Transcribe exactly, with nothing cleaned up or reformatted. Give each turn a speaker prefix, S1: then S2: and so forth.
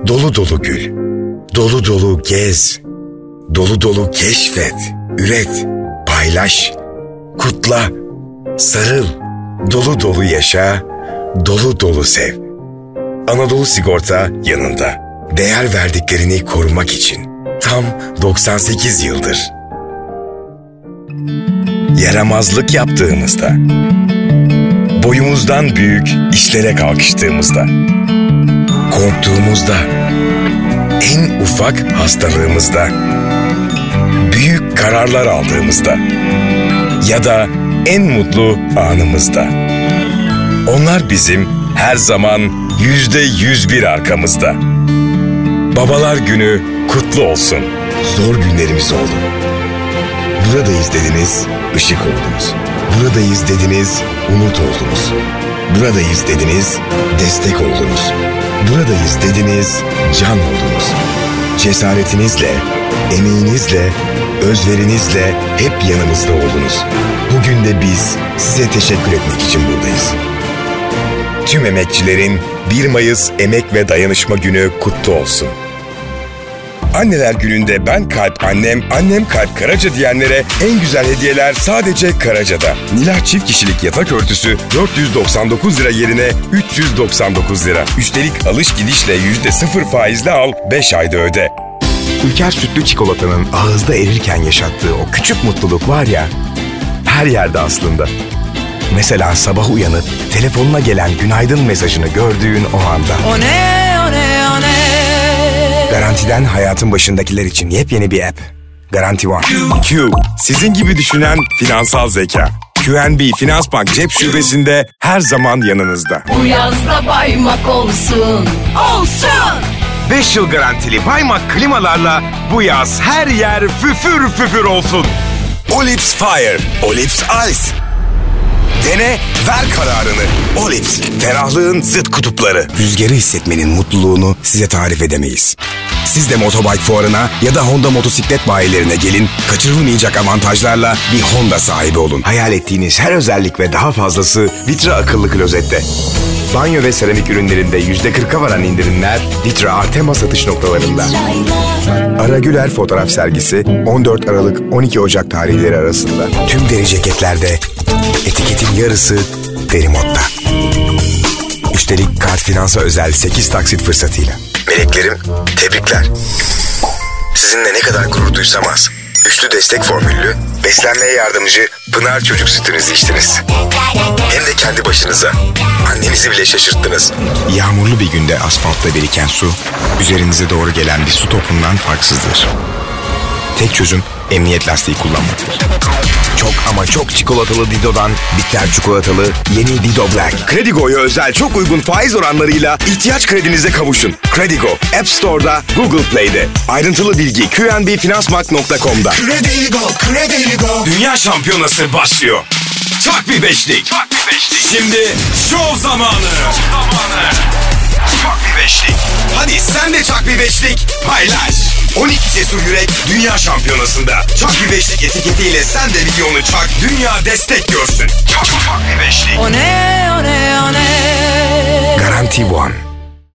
S1: Dolu dolu gül, dolu dolu gez, dolu dolu keşfet, üret, paylaş, kutla, sarıl, dolu dolu yaşa, dolu dolu sev. Anadolu Sigorta yanında. Değer verdiklerini korumak için tam doksan sekiz yıldır. Yaramazlık yaptığımızda, boyumuzdan büyük işlere kalkıştığımızda, korktuğumuzda, en ufak hastalığımızda, büyük kararlar aldığımızda ya da en mutlu anımızda. Onlar bizim her zaman yüzde yüz bir arkamızda. Babalar Günü kutlu olsun. Zor günlerimiz oldu. Buradayız dediniz, ışık oldunuz. Buradayız dediniz, umut oldunuz. Buradayız dediniz, destek oldunuz. Buradayız dediniz, can oldunuz. Cesaretinizle, emeğinizle, özverinizle hep yanımızda oldunuz. Bugün de biz size teşekkür etmek için buradayız. Tüm emekçilerin bir Mayıs Emek ve Dayanışma Günü kutlu olsun. Anneler Günü'nde ben kalp annem, annem kalp Karaca diyenlere en güzel hediyeler sadece Karaca'da. Nilah çift kişilik yatak örtüsü dört yüz doksan dokuz lira yerine üç yüz doksan dokuz lira. Üstelik alış gidişle yüzde sıfır faizle al, beş ayda öde. Ülker sütlü çikolatanın ağızda erirken yaşattığı o küçük mutluluk var ya, her yerde aslında. Mesela sabah uyanıp telefonuna gelen günaydın mesajını gördüğün o anda. O ne, o ne, o ne? Garantiden hayatın başındakiler için yepyeni bir app. Garanti One. Q, sizin gibi düşünen finansal zeka. Q N B Finansbank Cep Şubesi'nde her zaman yanınızda.
S2: Bu yazda baymak olsun, olsun!
S1: beş yıl garantili Baymak klimalarla bu yaz her yer füfür füfür olsun. Olips Fire, Olips Ice. Dene, ver kararını. Olips, ferahlığın zıt kutupları. Rüzgarı hissetmenin mutluluğunu size tarif edemeyiz. Siz de Motobike fuarına ya da Honda motosiklet bayilerine gelin, kaçırılmayacak avantajlarla bir Honda sahibi olun. Hayal ettiğiniz her özellik ve daha fazlası Vitra akıllı klozette. Banyo ve seramik ürünlerinde yüzde kırka varan indirimler Vitra Artema satış noktalarında. Ara Güler fotoğraf sergisi on dört Aralık on iki Ocak tarihleri arasında. Tüm deri ceketlerde etiketin yarısı deri modda. Üstelik kart finansa özel sekiz taksit fırsatıyla. Meleklerim, tebrikler. Sizinle ne kadar gurur duysam az. Üçlü destek formüllü, beslenmeye yardımcı Pınar çocuk sütünüzü içtiniz. Hem de kendi başınıza. Annenizi bile şaşırttınız. Yağmurlu bir günde asfaltta biriken su, üzerinize doğru gelen bir su topundan farksızdır. Tek çözüm emniyet lastiği kullanmaktır. Çok ama çok çikolatalı Dido'dan bitter çikolatalı yeni Dido Black. Credigo'ya özel çok uygun faiz oranlarıyla ihtiyaç kredinize kavuşun. Credigo, App Store'da, Google Play'de. Ayrıntılı bilgi Q N B finansbank nokta com'da. Credigo, Credigo. Dünya şampiyonası başlıyor. Çak bir beşlik. Çak bir beşlik. Şimdi şov zamanı. Şov zamanı. Çak bir beşlik. Hadi sen de çak bir beşlik. Paylaş. on iki cesur yürek dünya şampiyonasında. Çak bir beşlik etiketiyle sen de videonu çak. Dünya destek görsün. Çak bir beşlik. O ne, o ne, o ne? Garanti One.